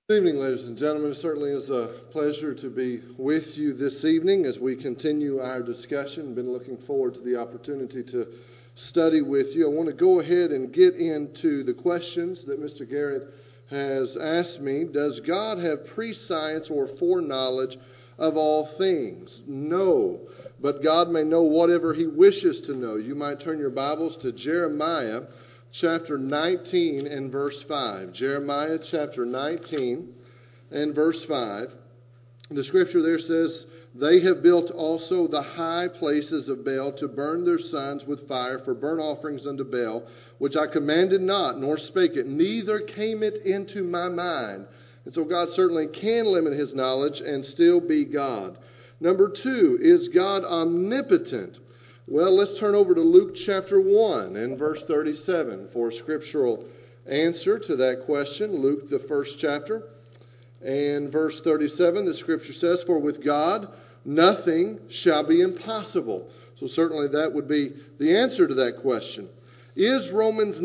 Good evening, ladies and gentlemen. It certainly is a pleasure to be with you this evening as we continue our discussion. Been looking forward to the opportunity to study with you. I want to go ahead and get into the questions that Mr. Garrett has asked me. Does God have prescience or foreknowledge of all things? No, but God may know whatever He wishes to know. You might turn your Bibles to Jeremiah chapter 19 and verse 5. Jeremiah chapter 19 and verse 5. The scripture there says, "They have built also the high places of Baal to burn their sons with fire for burnt offerings unto Baal, which I commanded not, nor spake it, neither came it into my mind." And so God certainly can limit His knowledge and still be God. Number 2, is God omnipotent? Well, let's turn over to Luke chapter 1 and verse 37 for a scriptural answer to that question. Luke, the first chapter, and verse 37, the scripture says, "For with God nothing shall be impossible." So certainly that would be the answer to that question. Is Romans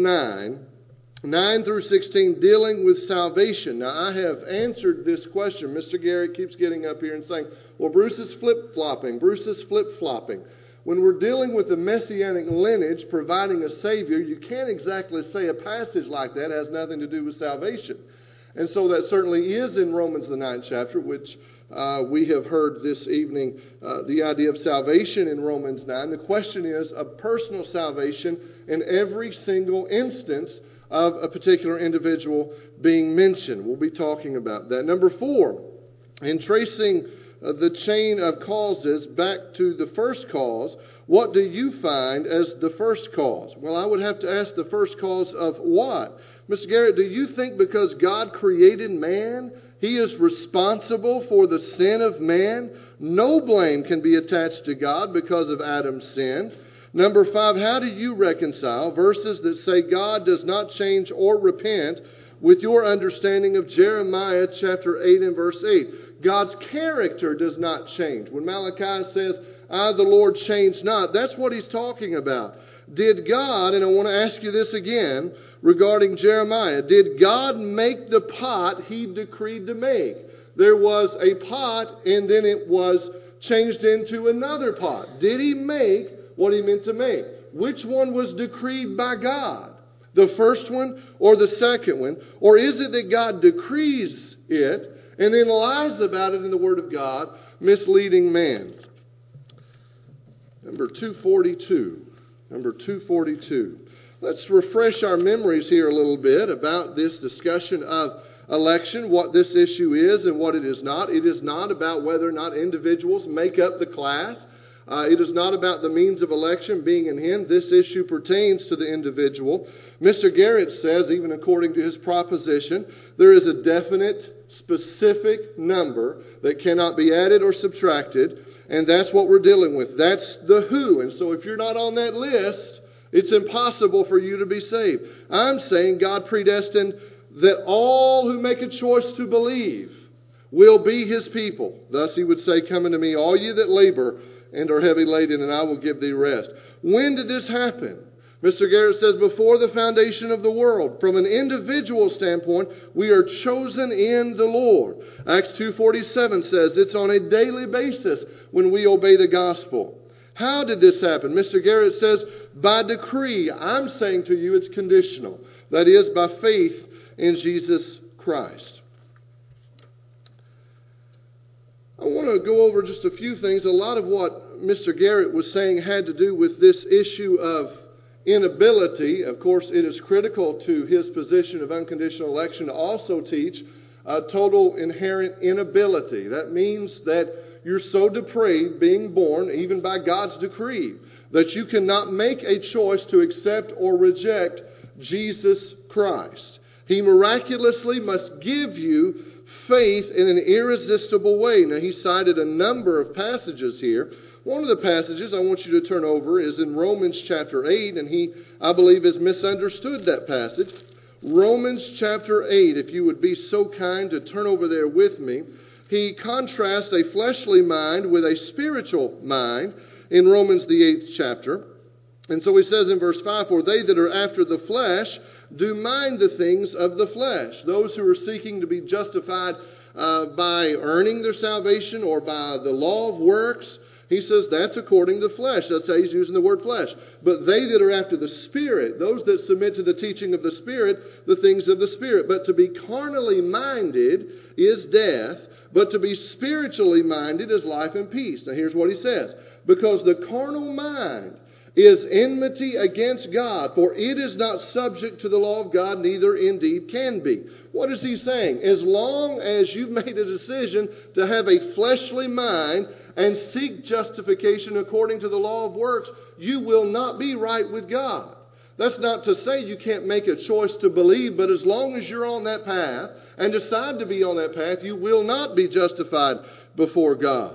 9 through 16 dealing with salvation? Now, I have answered this question. Mr. Garrett keeps getting up here and saying, well, Bruce is flip-flopping. When we're dealing with the messianic lineage providing a Savior, you can't exactly say a passage like that has nothing to do with salvation. And so that certainly is in Romans the 9th chapter, which we have heard this evening, the idea of salvation in Romans 9. The question is of personal salvation in every single instance of a particular individual being mentioned. We'll be talking about that. Number 4, in tracing the chain of causes back to the first cause, what do you find as the first cause? Well, I would have to ask the first cause of what? Mr. Garrett, do you think because God created man, He is responsible for the sin of man? No blame can be attached to God because of Adam's sin. Number 5, how do you reconcile verses that say God does not change or repent with your understanding of Jeremiah chapter 8 and verse 8? God's character does not change. When Malachi says, "I, the Lord, change not," that's what he's talking about. Did God, and I want to ask you this again regarding Jeremiah, did God make the pot He decreed to make? There was a pot and then it was changed into another pot. Did He make what He meant to make? Which one was decreed by God? The first one or the second one? Or is it that God decrees it and then lies about it in the Word of God, misleading man? Number 242. Let's refresh our memories here a little bit about this discussion of election, what this issue is and what it is not. It is not about whether or not individuals make up the class. It is not about the means of election being in Him. This issue pertains to the individual. Mr. Garrett says, even according to his proposition, there is a definite, specific number that cannot be added or subtracted, and that's what we're dealing with. That's the who. And so if you're not on that list, it's impossible for you to be saved. I'm saying God predestined that all who make a choice to believe will be His people. Thus He would say, "Come unto me, all ye that labor and are heavy laden, and I will give thee rest." When did this happen? Mr. Garrett says, before the foundation of the world. From an individual standpoint, we are chosen in the Lord. Acts 2:47 says it's on a daily basis when we obey the gospel. How did this happen? Mr. Garrett says, by decree. I'm saying to you it's conditional. That is, by faith in Jesus Christ. I want to go over just a few things. A lot of what Mr. Garrett was saying had to do with this issue of inability. Of course, it is critical to his position of unconditional election to also teach total inherent inability. That means that you're so depraved, being born, even by God's decree, that you cannot make a choice to accept or reject Jesus Christ. He miraculously must give you faith in an irresistible way. Now, he cited a number of passages here. One of the passages I want you to turn over is in Romans chapter 8, and he, I believe, has misunderstood that passage. Romans chapter 8, if you would be so kind to turn over there with me. He contrasts a fleshly mind with a spiritual mind in Romans the 8th chapter. And so he says in verse 5, "For they that are after the flesh do mind the things of the flesh. Those who are seeking to be justified by earning their salvation or by the law of works, he says that's according to the flesh. That's how he's using the word flesh. But they that are after the Spirit, those that submit to the teaching of the Spirit, the things of the Spirit. But to be carnally minded is death, but to be spiritually minded is life and peace. Now here's what he says. Because the carnal mind is enmity against God, for it is not subject to the law of God, neither indeed can be. What is he saying? As long as you've made a decision to have a fleshly mind and seek justification according to the law of works, you will not be right with God. That's not to say you can't make a choice to believe, but as long as you're on that path and decide to be on that path, you will not be justified before God.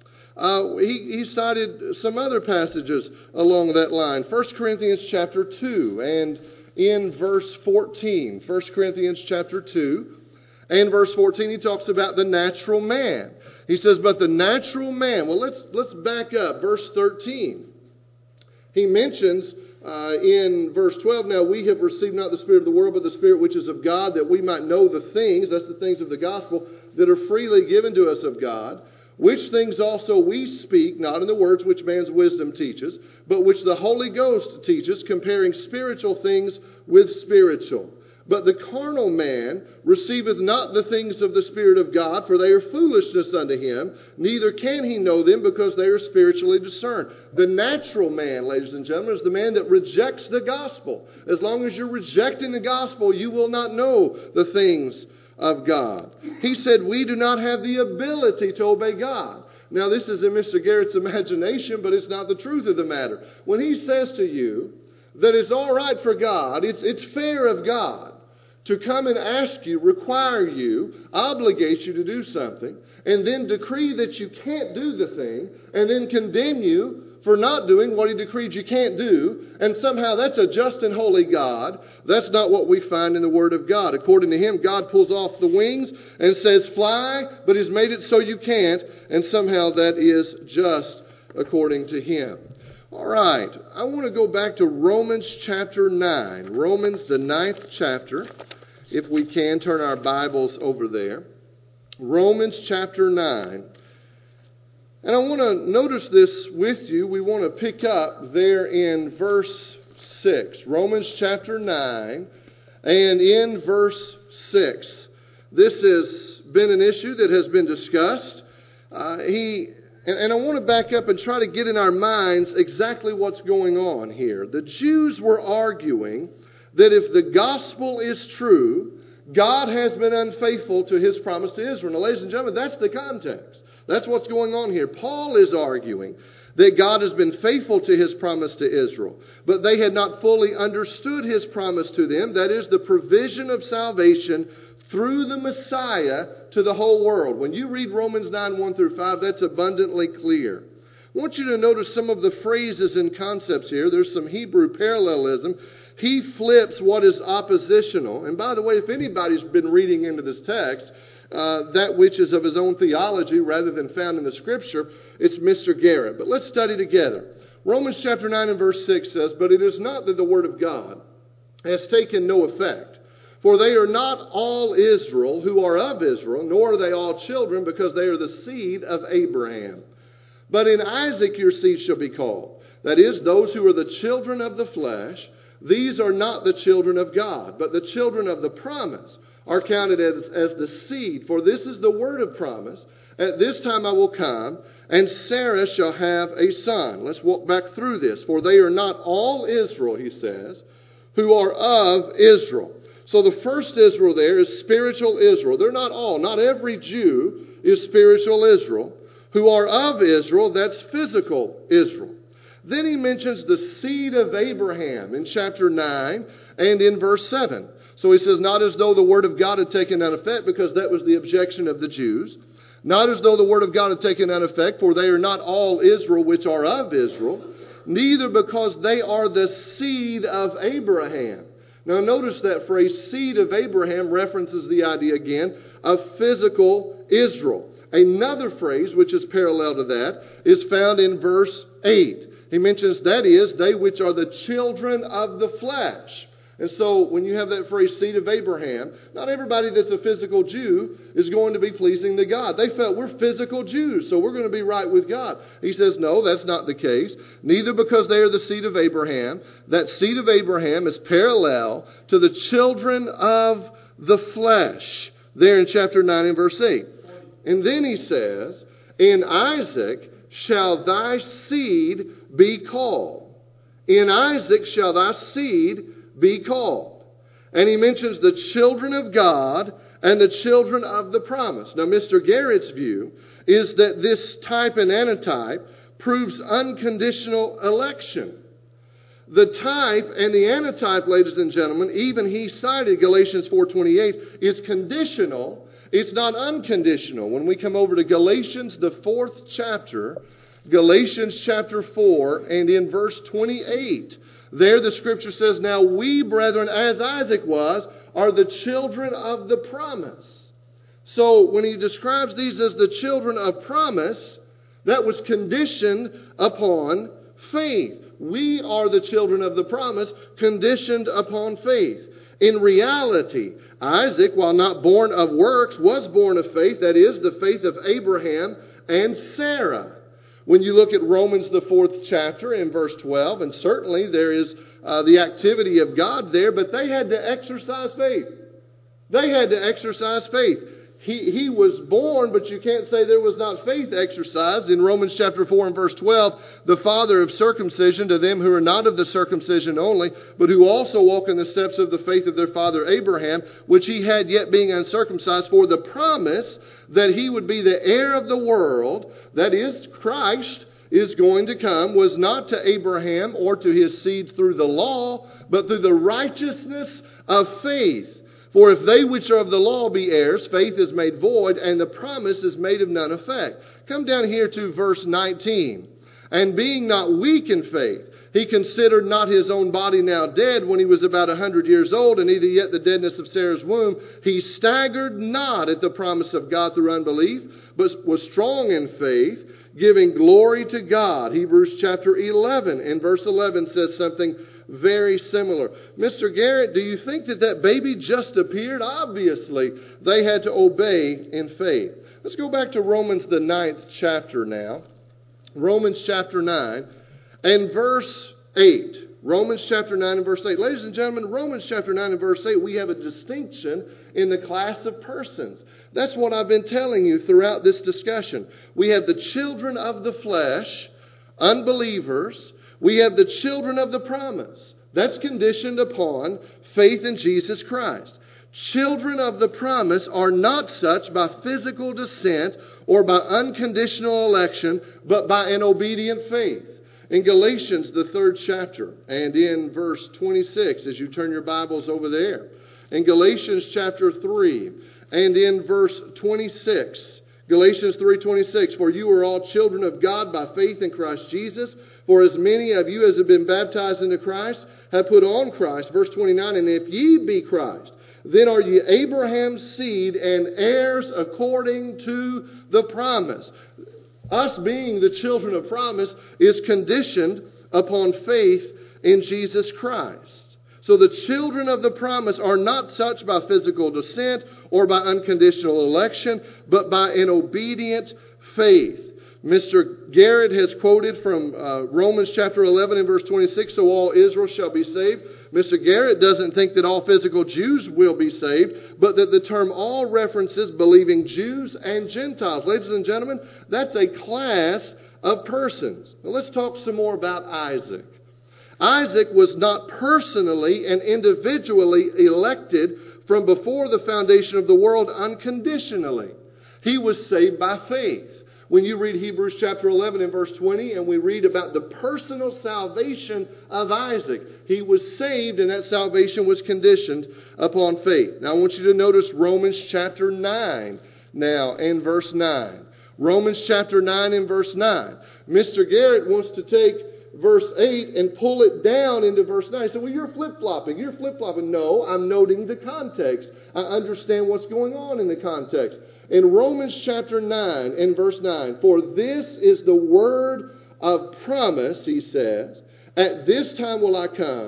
He cited some other passages along that line. 1 Corinthians chapter 2 and in verse 14. 1 Corinthians chapter 2 and verse 14, he talks about the natural man. He says, but the natural man, well, let's back up. Verse 13. He mentions in verse 12, now we have received not the spirit of the world, but the Spirit which is of God, that we might know the things, that's the things of the gospel, that are freely given to us of God. Which things also we speak, not in the words which man's wisdom teaches, but which the Holy Ghost teaches, comparing spiritual things with spiritual. But the carnal man receiveth not the things of the Spirit of God, for they are foolishness unto him, neither can he know them, because they are spiritually discerned. The natural man, ladies and gentlemen, is the man that rejects the gospel. As long as you're rejecting the gospel, you will not know the things of God. He said we do not have the ability to obey God. Now this is in Mr. Garrett's imagination, but it's not the truth of the matter. When he says to you that it's all right for God, it's fair of God to come and ask you, require you, obligate you to do something, and then decree that you can't do the thing, and then condemn you for not doing what he decreed you can't do, and somehow that's a just and holy God. That's not what we find in the Word of God. According to him, God pulls off the wings and says, fly, but he's made it so you can't, and somehow that is just according to him. All right, I want to go back to Romans chapter 9. Romans, the 9th chapter, if we can turn our Bibles over there. Romans chapter 9. And I want to notice this with you. We want to pick up there in verse 6. Romans chapter 9 and in verse 6. This has been an issue that has been discussed. And I want to back up and try to get in our minds exactly what's going on here. The Jews were arguing that if the gospel is true, God has been unfaithful to his promise to Israel. Now, ladies and gentlemen, that's the context. That's what's going on here. Paul is arguing that God has been faithful to his promise to Israel, but they had not fully understood his promise to them. That is the provision of salvation through the Messiah to the whole world. When you read Romans 9, 1 through 5, that's abundantly clear. I want you to notice some of the phrases and concepts here. There's some Hebrew parallelism. He flips what is oppositional. And by the way, if anybody's been reading into this text, that which is of his own theology rather than found in the Scripture, it's Mr. Garrett. But let's study together. Romans chapter 9 and verse 6 says, but it is not that the word of God has taken no effect. For they are not all Israel who are of Israel, nor are they all children, because they are the seed of Abraham. But in Isaac your seed shall be called. That is, those who are the children of the flesh. These are not the children of God, but the children of the promise are counted as the seed. For this is the word of promise. At this time I will come, and Sarah shall have a son. Let's walk back through this. For they are not all Israel, he says, who are of Israel. So the first Israel there is spiritual Israel. They're not all. Not every Jew is spiritual Israel. Who are of Israel, that's physical Israel. Then he mentions the seed of Abraham in chapter 9 and in verse 7. So he says, not as though the word of God had taken none effect, because that was the objection of the Jews. Not as though the word of God had taken none effect, for they are not all Israel which are of Israel. Neither because they are the seed of Abraham. Now notice that phrase, seed of Abraham, references the idea again of physical Israel. Another phrase which is parallel to that is found in verse 8. He mentions, that is, they which are the children of the flesh. And so when you have that phrase, seed of Abraham, not everybody that's a physical Jew is going to be pleasing to God. They felt we're physical Jews, so we're going to be right with God. He says, no, that's not the case. Neither because they are the seed of Abraham. That seed of Abraham is parallel to the children of the flesh. There in chapter 9 and verse 8. And then he says, in Isaac shall thy seed be called. In Isaac shall thy seed be called. And he mentions the children of God and the children of the promise. Now, Mr. Garrett's view is that this type and antitype proves unconditional election. The type and the antitype, ladies and gentlemen, even he cited Galatians 4:28, is conditional. It's not unconditional. When we come over to Galatians, the 4th chapter, Galatians chapter 4, and in verse 28, there the scripture says, now we, brethren, as Isaac was, are the children of the promise. So when he describes these as the children of promise, that was conditioned upon faith. We are the children of the promise, conditioned upon faith. In reality, Isaac, while not born of works, was born of faith, that is, the faith of Abraham and Sarah. When you look at Romans, the 4th chapter, in verse 12, and certainly there is the activity of God there, but they had to exercise faith. They had to exercise faith. He was born, but you can't say there was not faith exercised. In Romans chapter 4 and verse 12, the father of circumcision to them who are not of the circumcision only, but who also walk in the steps of the faith of their father Abraham, which he had yet being uncircumcised, for the promise that he would be the heir of the world, that is, Christ is going to come, was not to Abraham or to his seed through the law, but through the righteousness of faith. For if they which are of the law be heirs, faith is made void, and the promise is made of none effect. Come down here to verse 19. And being not weak in faith, he considered not his own body now dead when he was about 100 years old, and neither yet the deadness of Sarah's womb. He staggered not at the promise of God through unbelief, but was strong in faith, giving glory to God. Hebrews chapter 11 and verse 11 says something very similar. Mr. Garrett, do you think that baby just appeared? Obviously, they had to obey in faith. Let's go back to Romans, the 9th chapter now. Romans chapter 9 and verse 8. Romans chapter 9 and verse 8. Ladies and gentlemen, Romans chapter 9 and verse 8, we have a distinction in the class of persons. That's what I've been telling you throughout this discussion. We have the children of the flesh, unbelievers. We have the children of the promise. That's conditioned upon faith in Jesus Christ. Children of the promise are not such by physical descent or by unconditional election, but by an obedient faith. In Galatians, the 3rd chapter, and in verse 26, as you turn your Bibles over there. In Galatians chapter 3, and in verse 26, Galatians 3:26, for you are all children of God by faith in Christ Jesus. For as many of you as have been baptized into Christ have put on Christ. Verse 29, and if ye be Christ, then are ye Abraham's seed and heirs according to the promise. Us being the children of promise is conditioned upon faith in Jesus Christ. So the children of the promise are not such by physical descent or by unconditional election, but by an obedient faith. Mr. Garrett has quoted from Romans chapter 11 and verse 26, so all Israel shall be saved. Mr. Garrett doesn't think that all physical Jews will be saved, but that the term all references believing Jews and Gentiles. Ladies and gentlemen, that's a class of persons. Now let's talk some more about Isaac. Isaac was not personally and individually elected from before the foundation of the world unconditionally. He was saved by faith. When you read Hebrews chapter 11 and verse 20, and we read about the personal salvation of Isaac, he was saved and that salvation was conditioned upon faith. Now I want you to notice Romans chapter 9 now and verse 9. Romans chapter 9 and verse 9. Mr. Garrett wants to take verse 8 and pull it down into verse 9. So, well, you're flip-flopping. You're flip-flopping. No, I'm noting the context. I understand what's going on in the context. In Romans chapter 9 and verse 9, for this is the word of promise, he says, at this time will I come,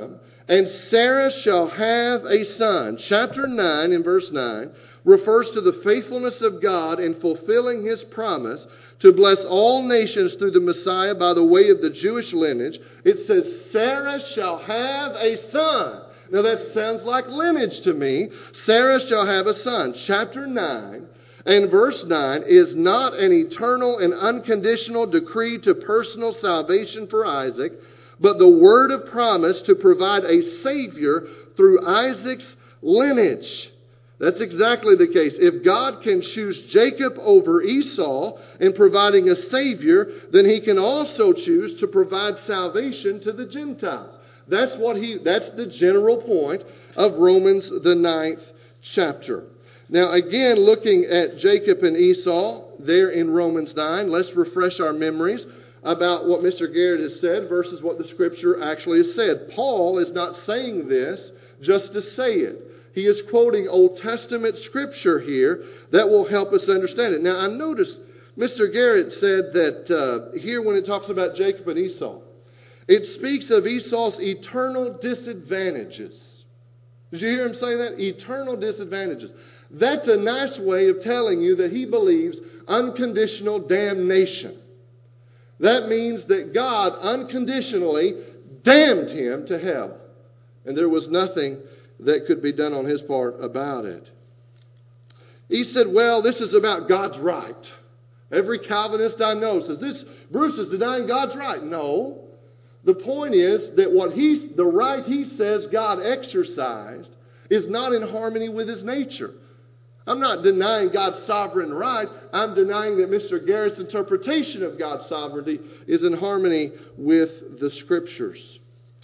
and Sarah shall have a son. Chapter 9 in verse 9 refers to the faithfulness of God in fulfilling His promise to bless all nations through the Messiah by the way of the Jewish lineage. It says, Sarah shall have a son. Now that sounds like lineage to me. Sarah shall have a son. Chapter 9 and verse 9 is not an eternal and unconditional decree to personal salvation for Isaac, but the word of promise to provide a Savior through Isaac's lineage. That's exactly the case. If God can choose Jacob over Esau in providing a Savior, then He can also choose to provide salvation to the Gentiles. That's the general point of Romans, the 9th chapter. Now again, looking at Jacob and Esau there in Romans 9, let's refresh our memories about what Mr. Garrett has said versus what the Scripture actually has said. Paul is not saying this just to say it. He is quoting Old Testament Scripture here that will help us understand it. Now I noticed Mr. Garrett said that here when it talks about Jacob and Esau, it speaks of Esau's eternal disadvantages. Did you hear him say that? Eternal disadvantages. That's a nice way of telling you that he believes unconditional damnation. That means that God unconditionally damned him to hell. And there was nothing that could be done on his part about it. He said, well, this is about God's right. Every Calvinist I know says, Bruce is denying God's right. No. The point is that the right he says God exercised is not in harmony with His nature. I'm not denying God's sovereign right. I'm denying that Mr. Garrett's interpretation of God's sovereignty is in harmony with the Scriptures.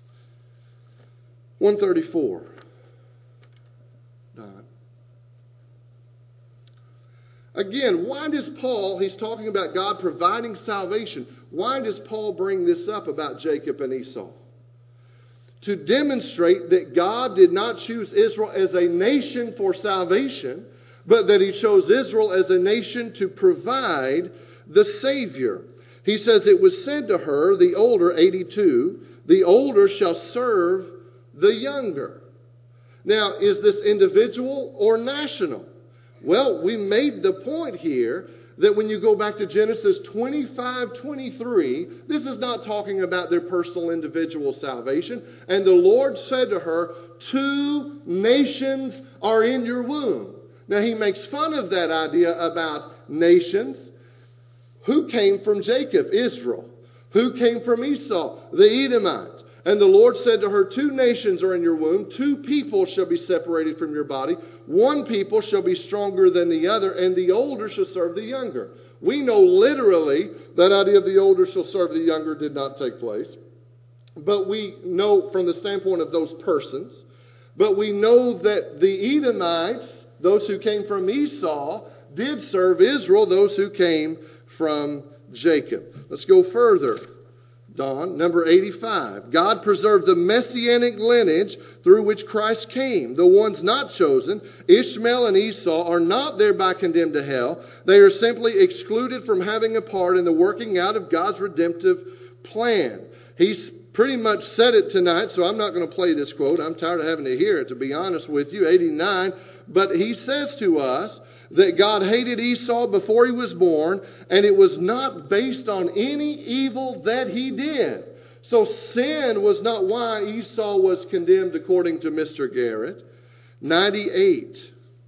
134. Don. Again, why does Paul, he's talking about God providing salvation. Why does Paul bring this up about Jacob and Esau? To demonstrate that God did not choose Israel as a nation for salvation, but that He chose Israel as a nation to provide the Savior. He says, it was said to her, the older, 82, the older shall serve the younger. Now, is this individual or national? Well, we made the point here that when you go back to Genesis 25:23, this is not talking about their personal individual salvation. And the Lord said to her, 2 nations are in your womb. Now, He makes fun of that idea about nations. Who came from Jacob? Israel. Who came from Esau? The Edomites. And the Lord said to her, 2 nations are in your womb. 2 people shall be separated from your body. 1 people shall be stronger than the other, and the older shall serve the younger. We know literally that idea of the older shall serve the younger did not take place. But we know from the standpoint of those persons. But we know that the Edomites, those who came from Esau, did serve Israel, those who came from Jacob. Let's go further. Don, number 85. God preserved the messianic lineage through which Christ came. The ones not chosen, Ishmael and Esau, are not thereby condemned to hell. They are simply excluded from having a part in the working out of God's redemptive plan. He's pretty much said it tonight, so I'm not going to play this quote. I'm tired of having to hear it, to be honest with you. 89. But he says to us that God hated Esau before he was born, and it was not based on any evil that he did. So sin was not why Esau was condemned according to Mr. Garrett. 98.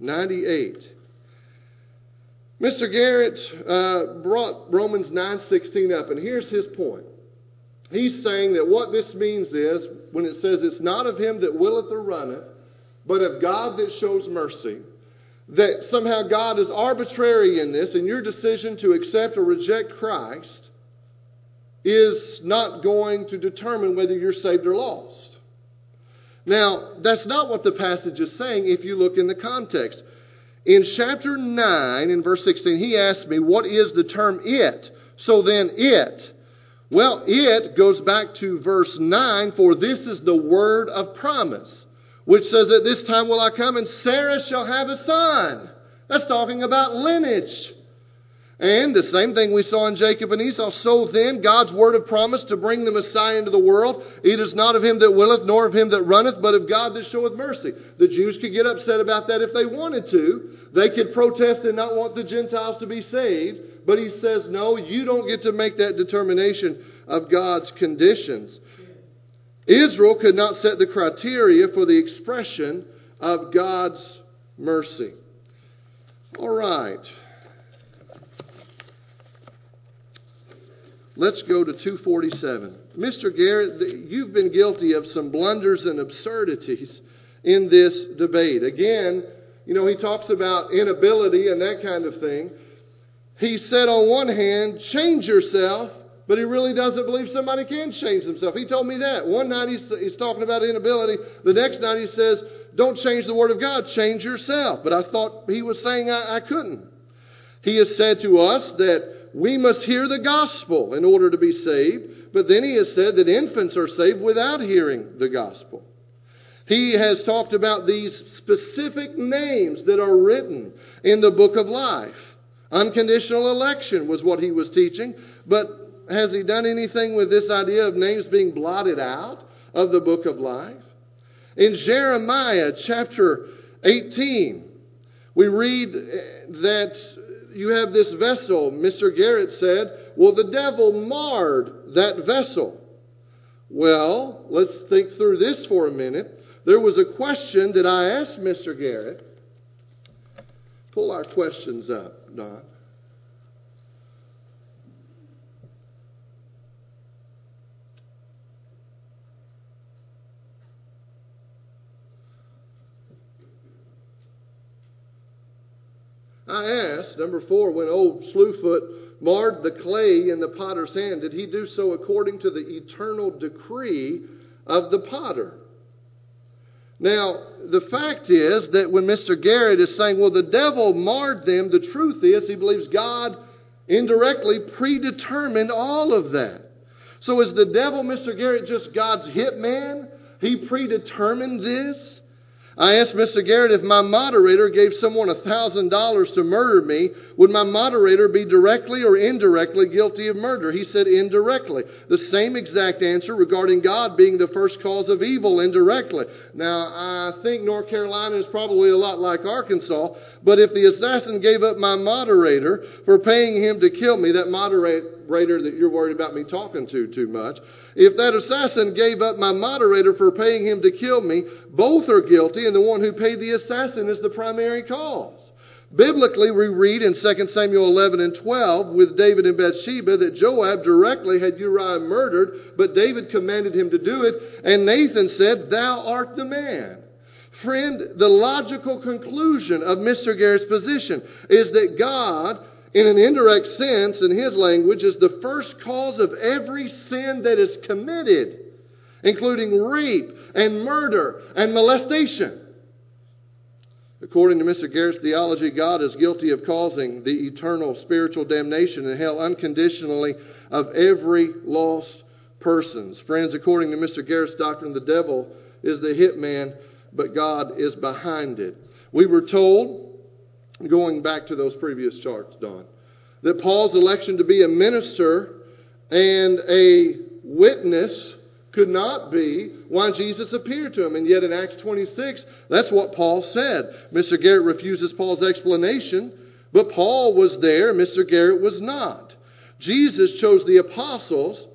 Mr. Garrett brought Romans 9:16 up, and here's his point. He's saying that what this means is, when it says it's not of him that willeth or runneth, but of God that shows mercy, that somehow God is arbitrary in this, and your decision to accept or reject Christ is not going to determine whether you're saved or lost. Now, that's not what the passage is saying if you look in the context. In chapter 9, in verse 16, he asked me, what is the term it? So then it. Well, it goes back to verse 9, for this is the word of promise, which says, at this time will I come, and Sarah shall have a son. That's talking about lineage. And the same thing we saw in Jacob and Esau. So then, God's word of promise to bring the Messiah into the world, it is not of him that willeth, nor of him that runneth, but of God that showeth mercy. The Jews could get upset about that if they wanted to. They could protest and not want the Gentiles to be saved. But he says, no, you don't get to make that determination of God's conditions. Israel could not set the criteria for the expression of God's mercy. All right. Let's go to 247. Mr. Garrett, you've been guilty of some blunders and absurdities in this debate. Again, he talks about inability and that kind of thing. He said on one hand, change yourself, but he really doesn't believe somebody can change themselves. He told me that. One night he's talking about inability. The next night he says, don't change the Word of God, change yourself. But I thought he was saying I couldn't. He has said to us that we must hear the gospel in order to be saved. But then he has said that infants are saved without hearing the gospel. He has talked about these specific names that are written in the book of life. Unconditional election was what he was teaching. But has he done anything with this idea of names being blotted out of the book of life? In Jeremiah chapter 18, we read that you have this vessel. Mr. Garrett said, well, the devil marred that vessel. Well, let's think through this for a minute. There was a question that I asked Mr. Garrett. Pull our questions up, Don. I asked, number 4, when old Slewfoot marred the clay in the potter's hand, did he do so according to the eternal decree of the potter? Now, the fact is that when Mr. Garrett is saying, well, the devil marred them, the truth is he believes God indirectly predetermined all of that. So is the devil, Mr. Garrett, just God's hitman? He predetermined this? I asked Mr. Garrett, if my moderator gave someone $1,000 to murder me, would my moderator be directly or indirectly guilty of murder? He said indirectly. The same exact answer regarding God being the first cause of evil indirectly. Now, I think North Carolina is probably a lot like Arkansas, but if the assassin gave up my moderator for paying him to kill me, that moderator that you're worried about me talking to too much, if that assassin gave up my moderator for paying him to kill me, both are guilty, and the one who paid the assassin is the primary cause. Biblically, we read in 2 Samuel 11 and 12 with David and Bathsheba that Joab directly had Uriah murdered, but David commanded him to do it, and Nathan said, "Thou art the man." Friend, the logical conclusion of Mr. Garrett's position is that God, in an indirect sense, in his language, is the first cause of every sin that is committed, including rape and murder and molestation. According to Mr. Garrett's theology, God is guilty of causing the eternal spiritual damnation in hell unconditionally of every lost person. Friends, according to Mr. Garrett's doctrine, the devil is the hitman, but God is behind it. We were told, going back to those previous charts, Don, that Paul's election to be a minister and a witness could not be why Jesus appeared to him. And yet in Acts 26, that's what Paul said. Mr. Garrett refuses Paul's explanation, but Paul was there, Mr. Garrett was not. Jesus chose the apostles,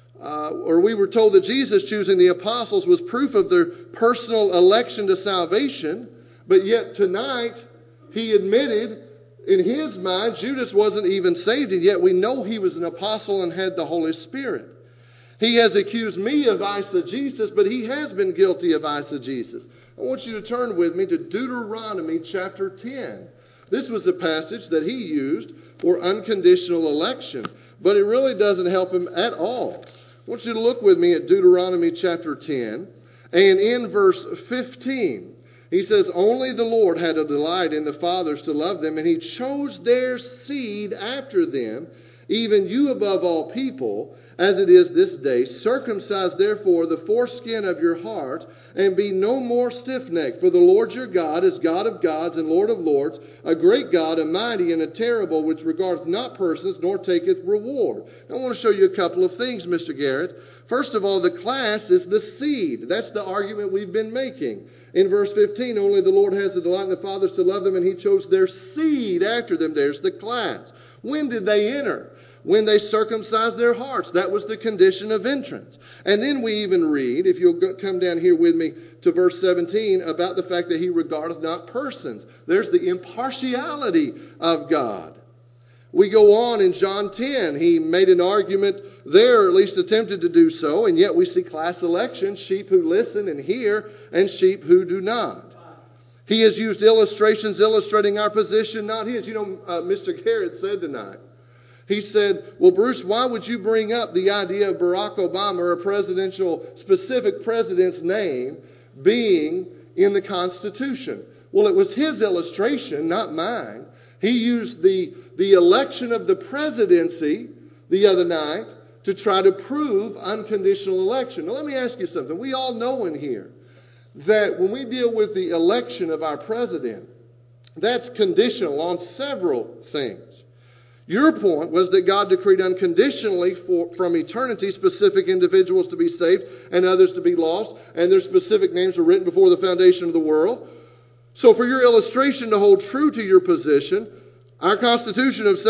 or we were told that Jesus choosing the apostles was proof of their personal election to salvation, but yet tonight he admitted in his mind Judas wasn't even saved, and yet we know he was an apostle and had the Holy Spirit. He has accused me of eisegesis, but he has been guilty of eisegesis. I want you to turn with me to Deuteronomy chapter 10. This was a passage that he used for unconditional election, but it really doesn't help him at all. I want you to look with me at Deuteronomy chapter 10, and in verse 15, he says, "Only the Lord had a delight in the fathers to love them, and he chose their seed after them, even you above all people, as it is this day. Circumcise therefore the foreskin of your heart, and be no more stiff-necked. For the Lord your God is God of gods and Lord of lords, a great God, a mighty and a terrible, which regardeth not persons, nor taketh reward. I want to show you a couple of things, Mr. Garrett. First of all, the class is the seed. That's the argument we've been making. In verse 15, only the Lord has the delight in the fathers to love them, and He chose their seed after them. There's the class. When did they enter? When they circumcised their hearts. That was the condition of entrance. And then we even read, if you'll come down here with me to verse 17, about the fact that He regardeth not persons. There's the impartiality of God. We go on in John 10. He made an argument there, or at least attempted to do so, and yet we see class election, sheep who listen and hear, and sheep who do not. He has used illustrations illustrating our position, not His. You know, Mr. Garrett said tonight, he said, well, Bruce, why would you bring up the idea of Barack Obama or a specific president's name being in the Constitution? Well, it was his illustration, not mine. He used the election of the presidency the other night to try to prove unconditional election. Now, let me ask you something. We all know in here that when we deal with the election of our president, that's conditional on several things. Your point was that God decreed unconditionally from eternity specific individuals to be saved and others to be lost, and their specific names were written before the foundation of the world. So for your illustration to hold true to your position, our Constitution of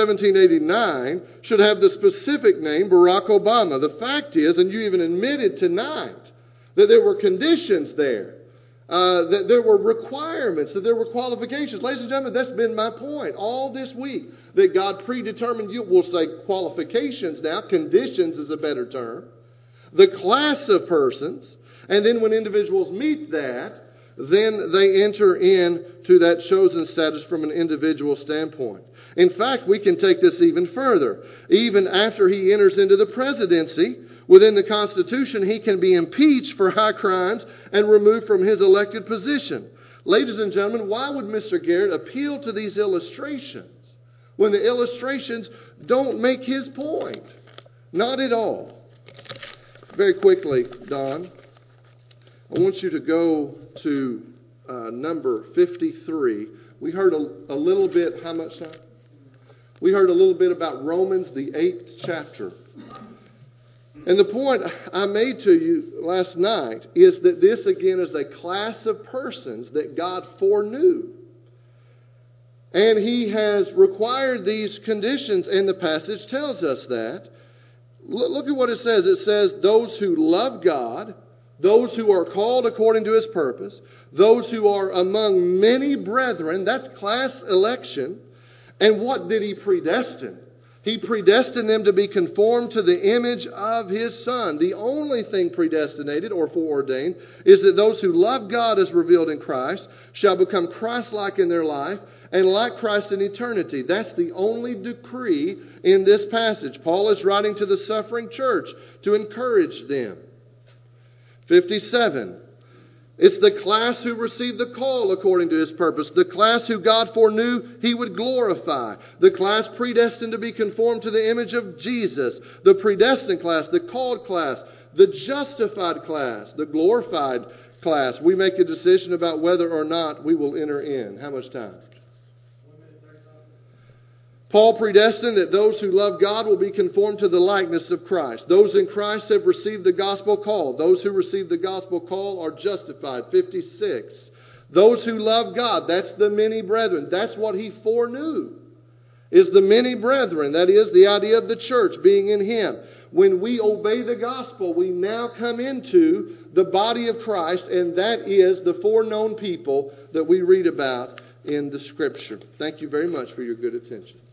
1789 should have the specific name Barack Obama. The fact is, and you even admitted tonight, that there were conditions there, that there were requirements, that there were qualifications. Ladies and gentlemen, that's been my point all this week, that God predetermined you. We'll say qualifications now. Conditions is a better term. The class of persons. And then when individuals meet that, then they enter into that chosen status from an individual standpoint. In fact, we can take this even further. Even after he enters into the presidency, within the Constitution, he can be impeached for high crimes and removed from his elected position. Ladies and gentlemen, why would Mr. Garrett appeal to these illustrations when the illustrations don't make his point? Not at all. Very quickly, Don, I want you to go to number 53. We heard a little bit, how much time? We heard a little bit about Romans, the 8th chapter. And the point I made to you last night is that this, again, is a class of persons that God foreknew. And He has required these conditions, and the passage tells us that. Look at what it says. It says, those who love God, those who are called according to His purpose, those who are among many brethren, that's class election. And what did He predestine? He predestined them to be conformed to the image of His Son. The only thing predestinated or foreordained is that those who love God as revealed in Christ shall become Christ-like in their life and like Christ in eternity. That's the only decree in this passage. Paul is writing to the suffering church to encourage them. 57. It's the class who received the call according to His purpose. The class who God foreknew He would glorify. The class predestined to be conformed to the image of Jesus. The predestined class, the called class, the justified class, the glorified class. We make a decision about whether or not we will enter in. How much time? Paul predestined that those who love God will be conformed to the likeness of Christ. Those in Christ have received the gospel call. Those who receive the gospel call are justified. 56. Those who love God, that's the many brethren. That's what He foreknew, is the many brethren. That is the idea of the church being in Him. When we obey the gospel, we now come into the body of Christ, and that is the foreknown people that we read about in the Scripture. Thank you very much for your good attention.